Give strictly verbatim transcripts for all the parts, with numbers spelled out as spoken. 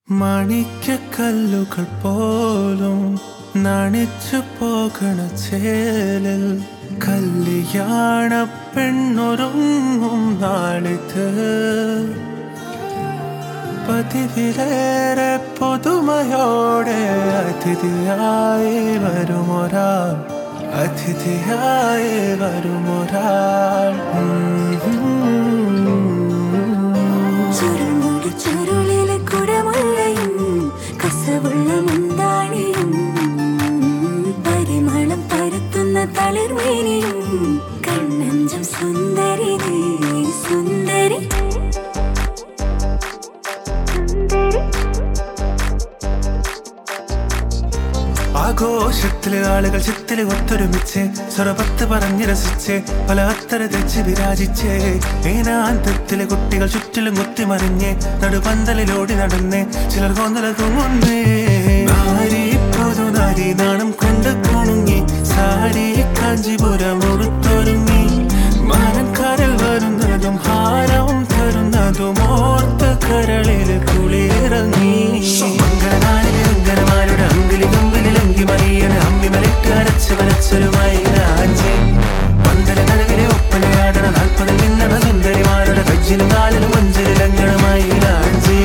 മാണിക്യക്കല്ലുകൾ പോലും നണിച്ചു പോകണ ചേലിൽ കല്യാണ പെണ്ണൊരുങ്ങും നാളിത് പതിവിലേറെ പുതുമയോടെ അതിഥിയായി വരുമൊരാൾ അതിഥിയായി വരുമൊരാൾ പരിമളം പരത്തുന്ന തളിർമേനിയും കണ്ണഞ്ചം സുന്ദരി സുന്ദരി ആഘോഷത്തില് ആളുകൾ ചിത്തില് ഒത്തൊരുമിച്ച് സ്വരപത്ത് പറഞ്ഞ് രസിച്ച് പല അത്തര തെച്ച് വിരാജിച്ച് ഏനാന്തത്തിലെ കുട്ടികൾ ചുറ്റിലും കുത്തിമറിഞ്ഞ് നടുപന്തലിലോടി നടന്ന് ചിലർ കൊന്നല തൂങ്ങുന്നേ നാരി പുതുനാരി നാണം കൊണ്ട് കുണുങ്ങി സാരി കാഞ്ചിപുരം ഉടുത്തൊരുങ്ങി മാനക്കാരിൽ വരുന്നതും ഹാരവും തരുന്നതും ഓർത്ത് കരളില് കുളിയിറങ്ങി മംഗളനാളിലെ അങ്കനമാരുടെ അങ്കിലി കമ്പിലിൽ അങ്കി മറിയണ അമ്മി മലിട്ട് അരച്ച് വരച്ചൊരുമായി രാജി പന്തല നനവിലെ ഒപ്പനയാടണ നാൽപ്പതിൽ നിന്നണ സുന്ദരിമാരുടെ കജ്ജിലും കാലിലും മഞ്ചലിൽ അങ്കണമായി രാജി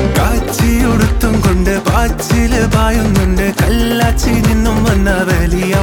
കാച്ചിയുടുത്തും കൊണ്ട് പാച്ചില് പായുന്നുണ്ട് കല്ലാച്ചി നിന്നും വന്ന വലിയ